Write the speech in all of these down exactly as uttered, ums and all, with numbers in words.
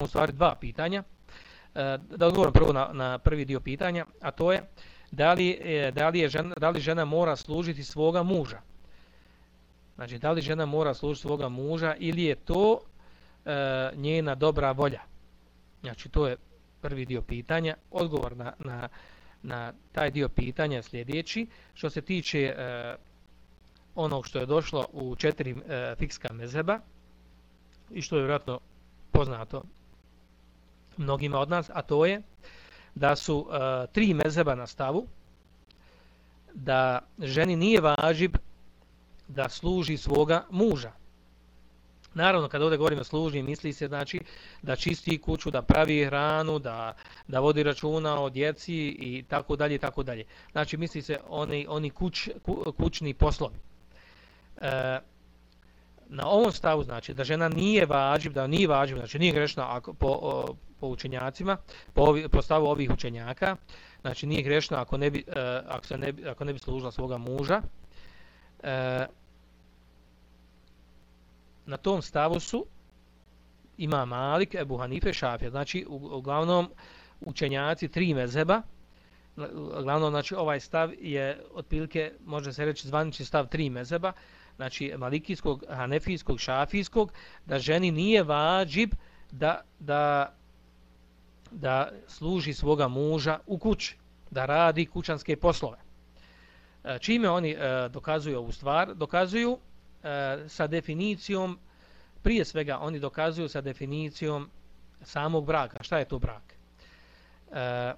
u stvari dva pitanja. Da odgovorim prvo na, na prvi dio pitanja, a to je da li, da li, je žena, da li žena mora služiti svoga muža. Znači, da li žena mora služiti svoga muža ili je to e, njena dobra volja. Znači, to je prvi dio pitanja. Odgovor na, na, na taj dio pitanja je sljedeći. Što se tiče e, onog što je došlo u četiri e, fikska mezheba i što je vjerojatno poznato mnogima od nas, a to je da su uh, tri mezheba na stavu da ženi nije važib da služi svoga muža. Naravno, kad ovdje govorimo služi, misli se znači da čisti kuću, da pravi hranu, da, da vodi računa o djeci i tako dalje i tako dalje. Znači, misli se oni, oni kuć, ku, kućni poslovi. E, na ovom stavu znači da žena nije važib, da nije važib, znači nije grešna ako, po, o, po učenjacima, po, ovi, po stavu ovih učenjaka, znači nije grešna ako ne bi, e, ako se ne bi, ako ne bi služila svoga muža. E, na tom stavu su ima Malik, Ebu Hanife, Šafija, znači u, uglavnom učenjaci tri mezheba. Uglavnom znači ovaj stav je otprilike može se reći zvanični stav tri mezheba. Znači malikijskog, hanefijskog, šafijskog, da ženi nije vađib da, da, da služi svoga muža u kući, da radi kućanske poslove. Čime oni e, dokazuju ovu stvar? Dokazuju e, sa definicijom, prije svega oni dokazuju sa definicijom samog braka. Šta je to brak? E,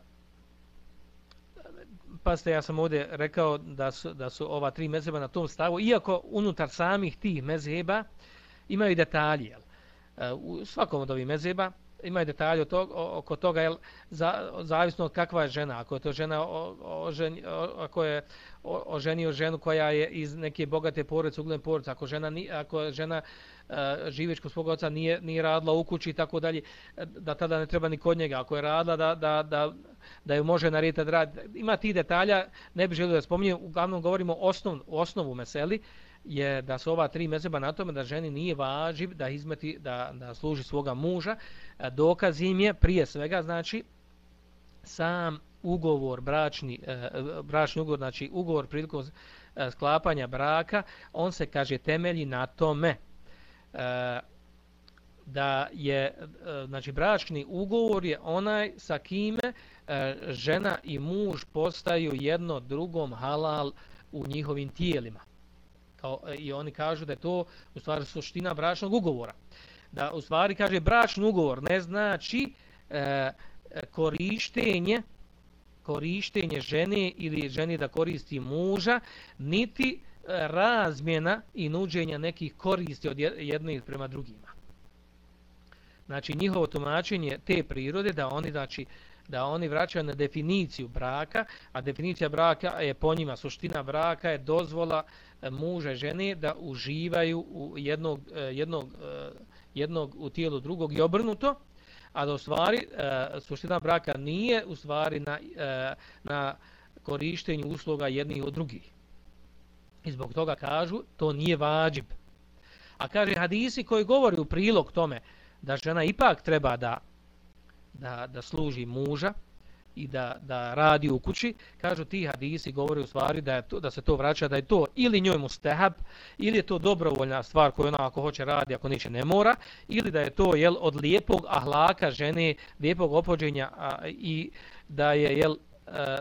Pazite, ja sam ovdje rekao da su, da su ova tri mezheba na tom stavu, iako unutar samih tih mezheba imaju detalje. U svakom od ovih mezheba imaju detalje oko toga, jel, za, zavisno od kakva je žena. Ako je to žena oženi, ako je oženio ženu koja je iz neke bogate porodice, ugledne porodice, ako žena, ako žena živeći kod svog oca nije, nije radila u kući i tako dalje, da tada ne treba ni kod njega. Ako je radila, da, da, da, da ju može narediti da radi. Ima tih detalja, ne bih želio da spominjem, uglavnom govorimo osnov, osnovu meseli, je da su ova tri mezheba na tome da ženi nije važib da izmeti, da, da služi svoga muža. Dokaz im je prije svega, znači, sam ugovor, bračni, bračni ugovor, znači ugovor prilikom sklapanja braka, on se, kaže, temelji na tome da je, znači, bračni ugovor je onaj sa kime žena i muž postaju jedno drugom halal u njihovim tijelima. Kao, i oni kažu da je to u stvari suština bračnog ugovora. Da u stvari, kaže, bračni ugovor ne znači e, korištenje korištenje žene ili ženi da koristi muža, niti razmjena i nuđenja nekih koristi od jednih prema drugima. Znači, njihovo tumačenje te prirode da oni, znači, da oni vraćaju na definiciju braka, a definicija braka je po njima, suština braka je dozvola muža i žene da uživaju u jednog, jednog, jednog u tijelu drugog i obrnuto, a da u stvari suština braka nije u stvari na, na korištenju usluga jednih od drugih. I zbog toga kažu, to nije vađib. A kaže hadisi koji govori u prilog tome da žena ipak treba da Da, da služi muža i da, da radi u kući, kažu ti hadisi govori u stvari da, je to, da se to vraća, da je to ili njoj mustehab, ili je to dobrovoljna stvar koju ona ako hoće radi, ako neće ne mora, ili da je to, jel, od lijepog ahlaka žene, lijepog ophođenja a, i da je, jel, a,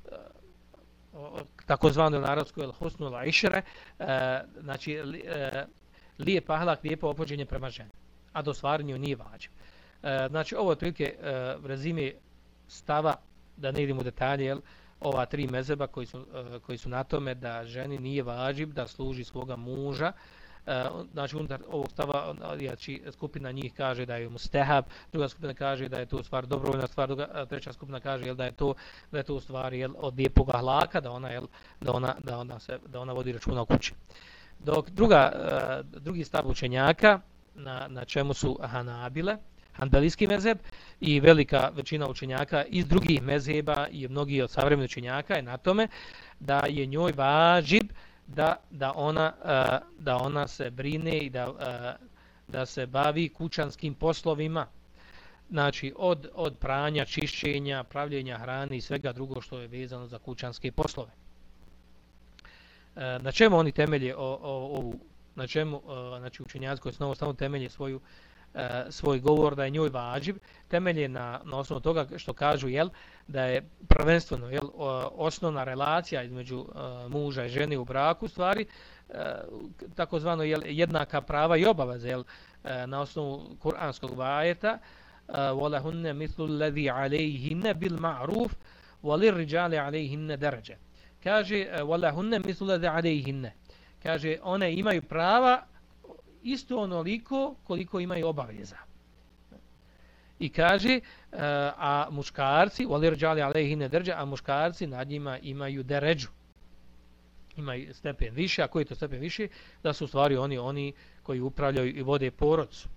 a, takozvano na arapsku, jel, husnul išre, znači li, a, lijep ahlak, lijepo ophođenje prema ženi, a do stvari njoj nije vađiv. Znači, ovo je otprilike uh, rezime stava, da ne idemo u detalje, jel, ova tri mezheba koji su, uh, koji su na tome da ženi nije važib da služi svoga muža. Uh, znači, unutar ovog stava, znači, skupina njih kaže da je mustehab, druga skupina kaže da je to stvar dobrovoljna stvar, druga, treća skupina kaže, jel, da je to, da je to u stvari, jel, od lijepog ahlaka, da ona, jel, da ona, da ona, se, da ona vodi računa u kući. Dok druga, uh, drugi stav učenjaka, na, na čemu su Hanabile, Hanbelijski mezheb i velika većina učenjaka iz drugih mezheba i mnogi od savremenih učenjaka je na tome da je njoj važib da, da, ona, da ona se brine i da, da se bavi kućanskim poslovima. znači od, od pranja, čišćenja, pravljenja hrane i svega drugo što je vezano za kućanske poslove. Na čemu oni temelje o, o, ovu, na čemu, znači učenjaci koji su samo temelje svoju, svoj govor da je njoj vađib, temelje na, na osnovu toga što kažu jel, da je prvenstveno jel, osnovna relacija između muža i žene u braku stvari, takozvano jel, jednaka prava i obaveze jel, na osnovu kuranskog vajeta وَلَهُنَّ مِثْلُ الَّذِي عَلَيْهِنَّ بِالْمَعْرُوفِ وَلِلْرِجَالِ عَلَيْهِنَّ دَرَجَةٌ. Kaže وَلَهُنَّ مِثْلُ الَّذِي عَلَيْهِنَّ. Kaže one imaju prava isto onoliko koliko imaju obaveza. I kaže a muškarci وَلِلْرِجَالِ عَلَيْهِنَّ دَرَجَةٌ, a muškarci nad njima imaju deređu. Imaju stepen više, a koji je to stepen više? Da su u stvari oni oni koji upravljaju i vode porodcu.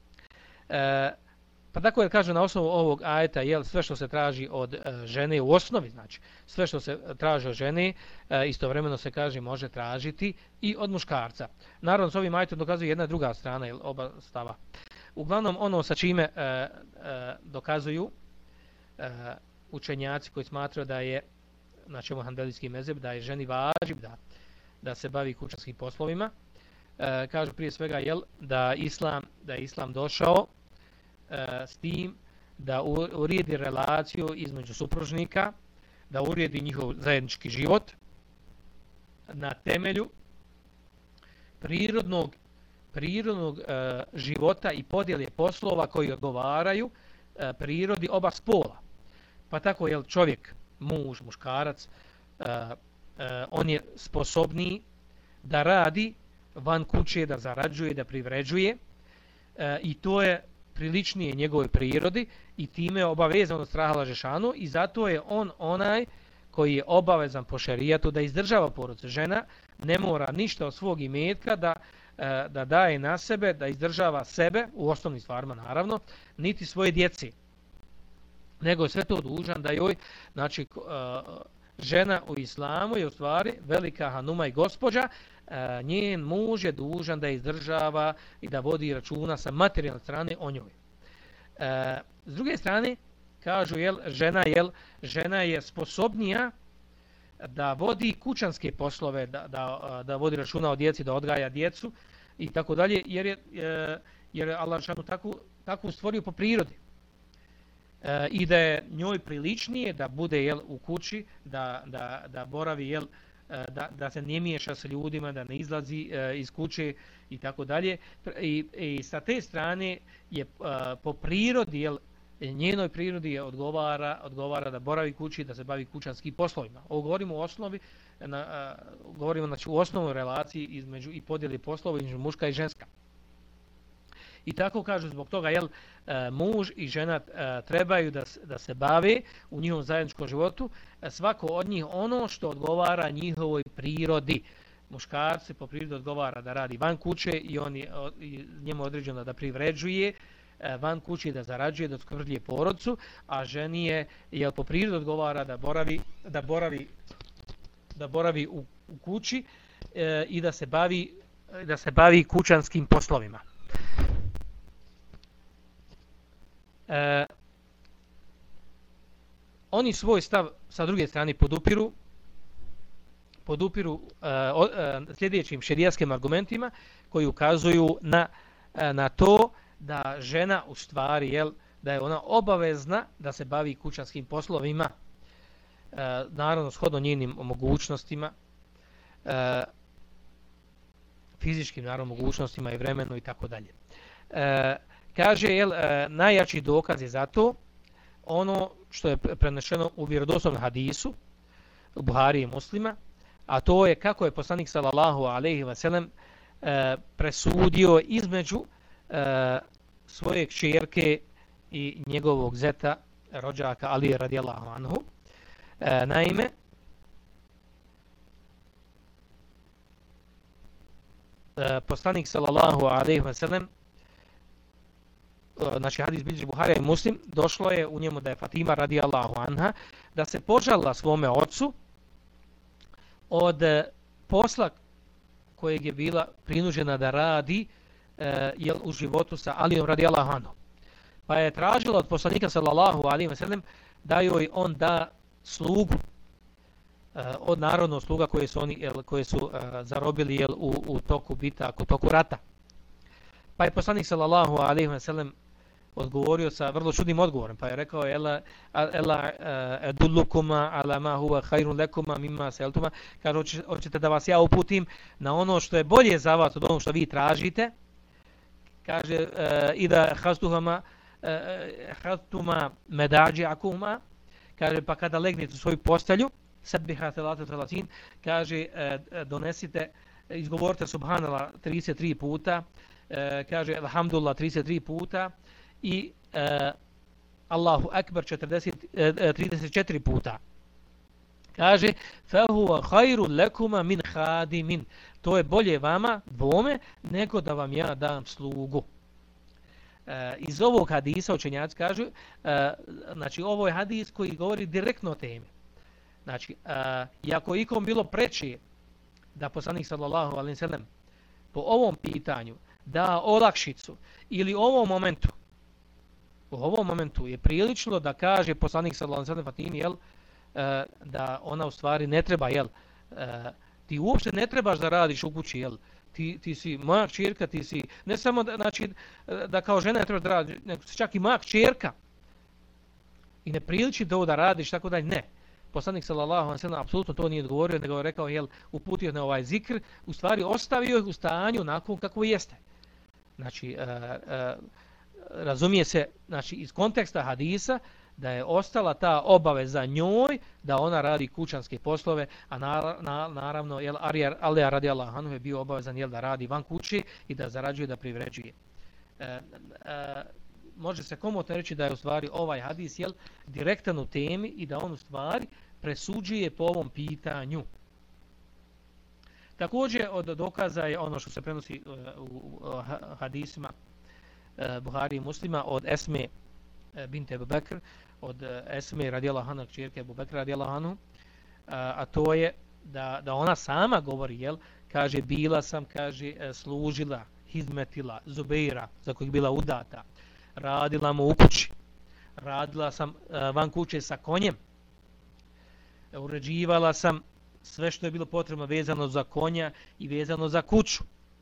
E, Pa tako je kaže na osnovu ovog ajeta jel, sve što se traži od uh, žene u osnovi, znači sve što se traži od žene uh, istovremeno se kaže može tražiti i od muškarca. Naravno s ovim ajetom dokazuje jedna druga strana jel, oba stava. Uglavnom ono sa čime uh, uh, dokazuju uh, učenjaci koji smatraju da je na čemu hanbelijski mezheb da je ženi važib da, da se bavi kućanskim poslovima. Uh, kažu prije svega jel, da islam da je islam došao s tim da uredi relaciju između supružnika, da uredi njihov zajednički život na temelju prirodnog, prirodnog e, života i podjele poslova koji odgovaraju e, prirodi oba spola. Pa tako je čovjek, muž, muškarac, e, e, on je sposobniji da radi van kuće, da zarađuje, da privređuje e, i to je priličnije njegovoj prirodi i time je obavezan od straha Lažešanu i zato je on onaj koji je obavezan po šerijatu da izdržava porodicu. Žena ne mora ništa od svog imetka da, da daje na sebe, da izdržava sebe, u osnovnim stvarima naravno, niti svoje djeci. Nego je sve to dužan da joj, znači žena u islamu je u stvari velika hanuma i gospođa, njen muž je dužan da izdržava i da vodi računa sa materijalne strane o njoj. E, s druge strane, kažu, jel, žena, jel, žena je sposobnija da vodi kućanske poslove, da, da, da vodi računa o djeci, da odgaja djecu i tako dalje, jer je, jer je Allah šanu tako, tako stvorio po prirodi. E, I da je njoj priličnije da bude jel, u kući, da, da, da boravi jel, Da, da se ne miješa sa ljudima, da ne izlazi uh, iz kuće i tako dalje. I, i sa te strane je uh, po prirodi, jel, njenoj prirodi je odgovara, odgovara da boravi kući, da se bavi kućanskim poslovima. Ovo govorimo u osnovi, na, uh, govorimo znači, u osnovnoj relaciji između i podjeli poslova između muška i ženska. I tako kažu zbog toga, jel, muž i žena trebaju da, da se bave u njihovom zajedničkom životu, svako od njih ono što odgovara njihovoj prirodi. Muškarci po prirodi odgovara da radi van kuće i on je, njemu određeno da privređuje van kuće, da zarađuje, da oskrbljuje porodcu, a ženi je, jel, po prirodi odgovara da boravi, da boravi, da boravi u, u kući e, i da se bavi, da se bavi kućanskim poslovima. E, oni svoj stav sa druge strane podupiru podupiru e, o, e, sljedećim šerijaskim argumentima koji ukazuju na, e, na to da žena u stvari jel, da je ona obavezna da se bavi kućanskim poslovima, e, naravno shodno njenim mogućnostima, e, fizičkim naravno mogućnostima i vremenu i tako dalje. E, Kaže, jel, najjači dokaz je za to ono što je prenešeno u vjerodostojnom hadisu u Buhari i Muslima, a to je kako je poslanik sallallahu alejhi ve sellem presudio između e, svoje kćerke i njegovog zeta, rođaka Ali radijallahu anhu. E, naime, e, poslanik sallallahu alejhi ve sellem, znači hadis bilježi Buhari i Muslim, došlo je u njemu da je Fatima radijallahu anha da se požalila svome ocu od posla kojeg je bila prinuđena da radi e, jel, u životu sa Alijom radijallahu anhu. Pa je tražila od poslanika sallallahu alejhi ve sellem da joj on da slugu uh, od narodnog sluga koje su oni jel, koje su uh, zarobili jel, u, u toku bitaka, u toku rata. Pa je poslanik sallallahu alejhi ve sellem odgovorio sa vrlo čudnim odgovorom, pa je rekao ela ela adulukuma ala ma huwa khairun lakuma mimma sa'altuma, kaže hoćete da vas ja uputim na ono što je bolje za vas od onog što vi tražite. Kaže i da hastuhama hatuma medaji'akuma, kaže pa kada legnete u svoju postelju sabbiha thalatin, kaže donesite, izgovorite subhanallah trideset tri puta, kaže alhamdulillah trideset tri puta i e, Allahu Akbar četrdeset, e, trideset četiri puta. Kaže fahuwa khairun lakuma min khadimin, to je bolje vama dvome nego da vam ja dam slugu. E, iz ovog hadisa učenjaci kažu, e, znači ovo je hadis koji govori direktno o temi. Znači, e, iako ikom bilo preče da poslanik sallallahu alejhi ve sellem po ovom pitanju da olakšicu ili u ovom momentu u ovom momentu je prilično da kaže poslanik sallallahu alejhi ve sellem Fatimi jel, da ona u stvari ne treba jel, ti uopšte ne trebaš da radiš u kući jel, ti, ti si moja kćerka, ti si ne samo da, znači, da kao žena ne trebaš da radiš, nego si čak i moja kćerka i ne priliči to da radiš tako dalje, ne. Poslanik sallallahu alejhi ve sellem apsolutno to nije odgovorio, nego je rekao jel, uputio na ovaj zikr, u stvari ostavio ih u stanju onako kako jeste. Znači, uh, uh, razumije se, znači, iz konteksta hadisa da je ostala ta obaveza njoj da ona radi kućanske poslove, a na, na, naravno jel, Alija radijallahu anhu je bio obavezan jel, da radi van kući i da zarađuje, da privređuje. Uh, uh, može se komotno reći da je u stvari ovaj hadis jel, direktan u temi i da on u stvari presuđuje po ovom pitanju. Također od dokaza je ono što se prenosi u hadisima Buhari i Muslima od Esme bint Ebu Bekr, od Esme radijallahu anha, kćerke Ebu Bekra radijallahu anhu, a to je da, da ona sama govori, jel, kaže bila sam, kaže služila, hizmetila Zubeira, za kojeg bila udata, radila mu u kući, radila sam van kuće sa konjem, uređivala sam sve što je bilo potrebno vezano za konja i vezano za kuću.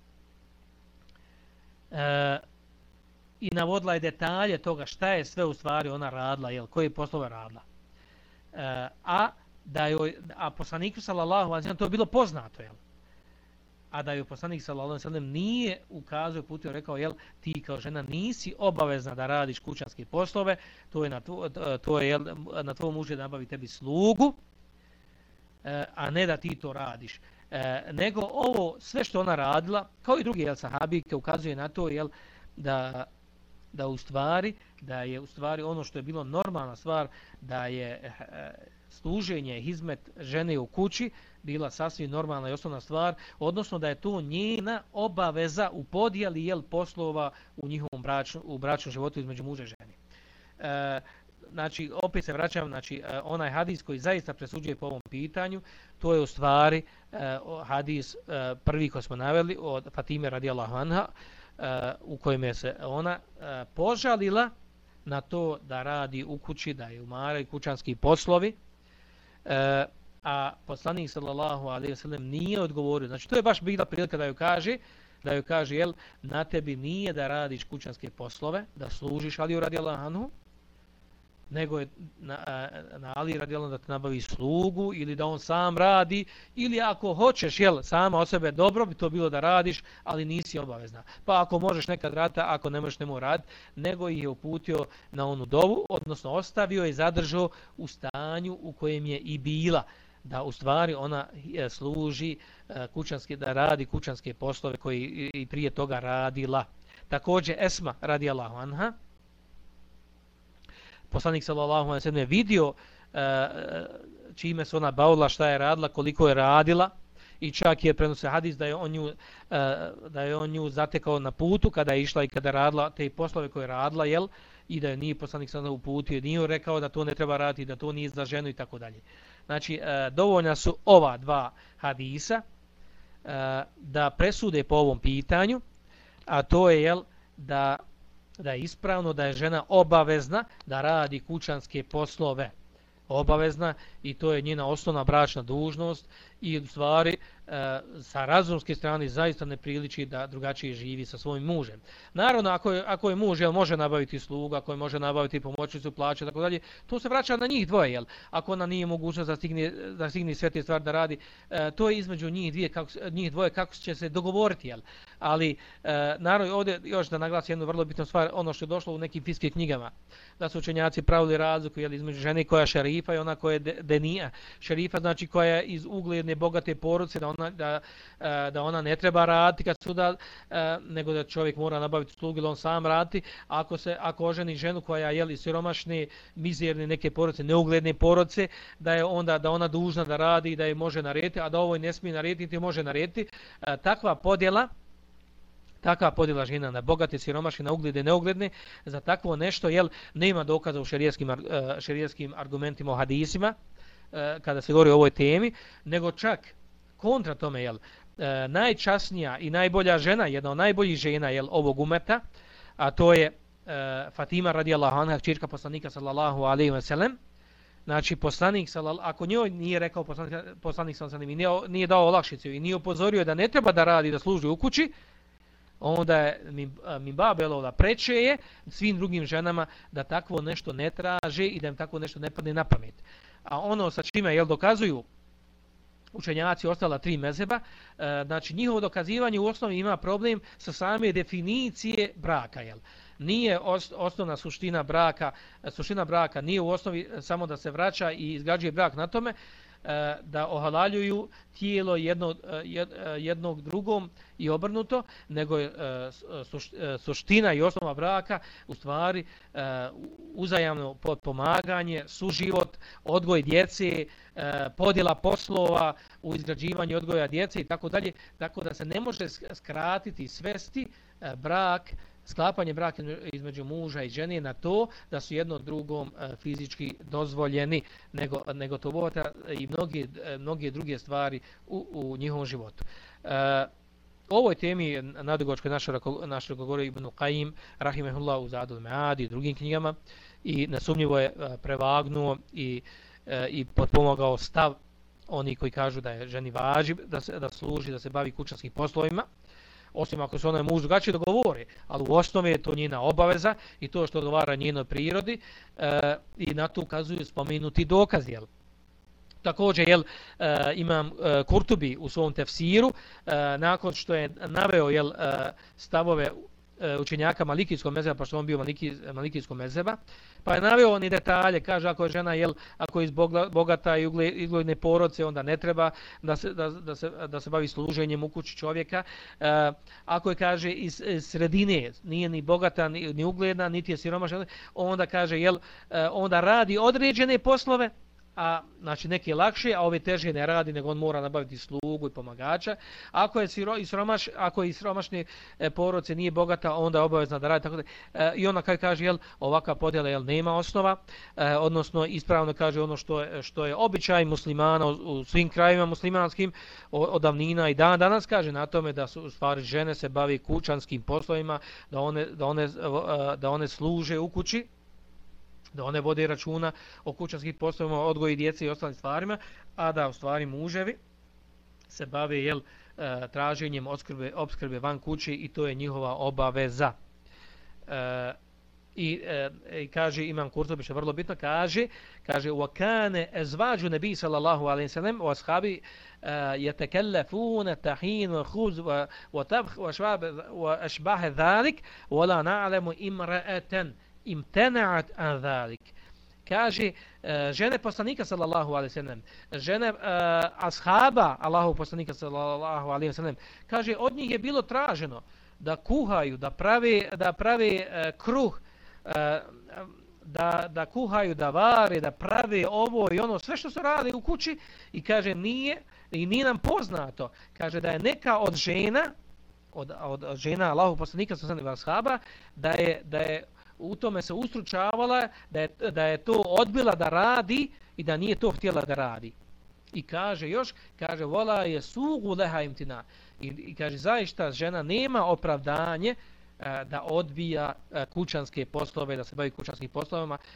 E, I navodila je detalje toga šta je sve u stvari ona radila, jel, koje poslove radila. E, a da joj, a poslaniku sallallahu alejhi ve sellem to je bilo poznato, jel? A da joj poslanik sallallahu alejhi ve sellem nije ukazao, putio, rekao, jel, ti kao žena nisi obavezna da radiš kućanske poslove, to je na tvo, to je jel, na tvoj muž da nabavi tebi slugu, a ne da ti to radiš. E, nego ovo sve što ona radila, kao i drugi jel, sahabike, ukazuje na to jel, da, da u stvari da je u stvari ono što je bilo normalna stvar, da je e, služenje, hizmet žene u kući bila sasvim normalna i osnovna stvar, odnosno da je to njena obaveza u podjeli jel, poslova u njihovom bračnu, u bračnom životu između muža i žene. E, Znači, opet se vraćam, znači, onaj hadis koji zaista presuđuje po ovom pitanju, to je u stvari uh, hadis uh, prvi koji smo naveli od Fatime radijallahu anha, uh, u kojem je se ona uh, požalila na to da radi u kući, da je umaraju kućanski poslovi, uh, a poslanik sallallahu alejhi ve sellem nije odgovorio. Znači, to je baš bila prilika da joj kaže, da joj kaže, jel, na tebi nije da radiš kućanske poslove, da služiš Aliju radijallahu anhu, nego je na, na Ali radijallahu da te nabavi slugu ili da on sam radi, ili ako hoćeš jel, sama od sebe dobro bi to bilo da radiš, ali nisi obavezna. Pa ako možeš nekad raditi, ako ne možeš nemoj raditi, nego ih je uputio na onu dovu, odnosno ostavio i zadržao u stanju u kojem je i bila, da u stvari ona služi kućanske, da radi kućanske poslove koji i prije toga radila. Također Esma radijallahu anha, poslanik sallallahu alejhi ve sellem je vidio uh, čime se ona bavila, šta je radila, koliko je radila, i čak je prenose hadis da je on nju, uh, da je on nju zatekao na putu kada je išla i kada je radila te poslove koje je radila, jel, i da je nije poslanik sallallahu uputio, nije rekao da to ne treba raditi, da to nije za ženu i tako dalje. Znači, uh, dovoljna su ova dva hadisa uh, da presude po ovom pitanju, a to je jel, da da je ispravno da je žena obavezna da radi kućanske poslove. Obavezna i to je njena osnovna bračna dužnost i u stvari e, sa razumske strane zaista ne priliči da drugačije živi sa svojim mužem. Naravno, ako je, ako je muž jel, može nabaviti sluga, ako je može nabaviti pomoćnicu, plaće, tako dalje, to se vraća na njih dvoje. Jel? Ako ona nije mogućnost da stigne, da stigne sve te stvari da radi, e, to je između njih, dvije, kako, njih dvoje kako će se dogovoriti. Jel? Ali, e, naravno, ovdje još da naglasim jednu vrlo bitnu stvar, ono što je došlo u nekim fikskim knjigama, da su učenjaci pravili razliku jel, između žene koja je šerifa i ona koja je de, denija. Šerifa znači koja je iz ugledne bogate porodice, da ona, da, da ona ne treba raditi kad suda, nego da čovjek mora nabaviti slugu ili on sam raditi. Ako se ako oženi ženu koja je jeli siromašne, mizerne neke porodice, neugledne porodice, da je onda da ona dužna da radi i da je može narediti, a da ovo ne smije narediti, može narediti. Takva podjela Takva podjela žena na bogate, siromašne, na ugledne, neugledne, za takvo nešto jel, nema dokaza u šerijskim, šerijskim argumentima o hadisima, kada se govori o ovoj temi, nego čak kontra tome, jel, najčasnija i najbolja žena, jedna od najboljih žena jel, ovog umeta, a to je Fatima radijallahu anha, kćerka poslanika sallallahu alejhi ve sellem. Znači, poslanik, ako njoj nije rekao poslanik, poslanik sallallahu alejhi ve sellem, nije, nije dao olakšicu i nije upozorio da ne treba da radi, da služi u kući, onda je Minba Belola preče je svim drugim ženama da takvo nešto ne traže i da im takvo nešto ne padne na pamet. A ono sa čime jel, dokazuju učenjaci ostala tri mezheba, znači njihovo dokazivanje u osnovi ima problem sa same definicije braka. Jel? Nije osnovna suština braka, suština braka nije u osnovi samo da se vraća i izgrađuje brak na tome, da ohalaljuju tijelo jednog, jednog drugom i obrnuto, nego je suština i osnova braka u stvari uzajamno potpomaganje, suživot, odgoj djece, podjela poslova u izgrađivanju odgoja djece i tako dalje, tako da se ne može skratiti i svesti brak, sklapanje braka između muža i žene na to da su jedno drugom fizički dozvoljeni, nego, nego to vota i mnoge, mnoge druge stvari u, u njihovom životu. E, o ovoj temi nadugačko naš govori Ibn Qayyim rahimehullah u Zadul Mead i drugim knjigama i nesumnjivo je prevagnuo i, i potpomogao stav oni koji kažu da je ženi važib da se da služi, da se bavi kućanskim poslovima, osim ako se onaj muž drugačije dogovori, ali u osnovi je to njena obaveza i to što odgovara njenoj prirodi e, i na to ukazuju spomenuti dokazi. Jel? Također jel, e, imam e, Kurtubi u svom tefsiru, e, nakon što je naveo jel, e, stavove učenjaka malikijskog mezheba, pa što on bio maliki, malikijskog mezheba, pa je naveo oni detalje, kaže ako je žena jel, ako je iz bogata i ugledne porodice, onda ne treba da se, da, da se, da se bavi služenjem u kući čovjeka. E, ako je kaže iz, iz sredine, nije ni bogata ni, ni ugledna, niti je siromašna, onda kaže jel, onda radi određene poslove, a znači neki je lakše, a ove teže ne radi, nego on mora nabaviti slugu i pomagača. Ako je siro, siromaš, ako je iz siromašne e, porodice nije bogata, onda je obavezna da radi tako da. E, I ona kaj kaže jel ovakva podjela jel nema osnova, e, odnosno ispravno kaže ono što je što je običaj muslimana u, u svim krajevima muslimanskim od davnina i dan danas kaže na tome da su u stvari žene se bavi kućanskim poslovima, da one da one da one služe u kući, da one vode računa o kućanskim poslovima, odgoji djece i ostalim stvarima, a da u stvari muževi se bave jel, traženjem opskrbe, opskrbe van kuće i to je njihova obaveza. E, i, e, i kaže Imam Kurtubi, što je vrlo bitno, kaže, kaže وَكَانَ أَزْوَاجُ نَبِيِّ صَلَّى اللَّهُ عَلَيْهِ وَسَلَّمَ وَأَصْحَابِهِ يَتَكَلَّفُونَ الطَّحِينَ وَالْخُبْزَ وَالطَّبْخَ وَأَشْبَاهَ ذَلِكَ وَلَا نَعْلَمُ إِمْرَأَةً imtena'at an zalik. Kaže žene poslanika sallallahu alejhi ve sellem, žene uh, ashaba Allahov poslanika sallallahu alejhi ve sellem, kaže od njih je bilo traženo da kuhaju, da prave da prave uh, kruh, uh, da da kuhaju, da vare, da prave ovo i ono, sve što se radi u kući i kaže nije i nije nam poznato, kaže da je neka od žena od od žena Allahov poslanika sallallahu alejhi ve ashaba da je da je u tome se ustručavala da je, da je to odbila da radi i da nije to htjela da radi. I kaže još, kaže vola je sugu leha imtina. I, i kaže zaista žena nema opravdanje da odbija kućanske poslove, da se bavi kućanskim poslovima,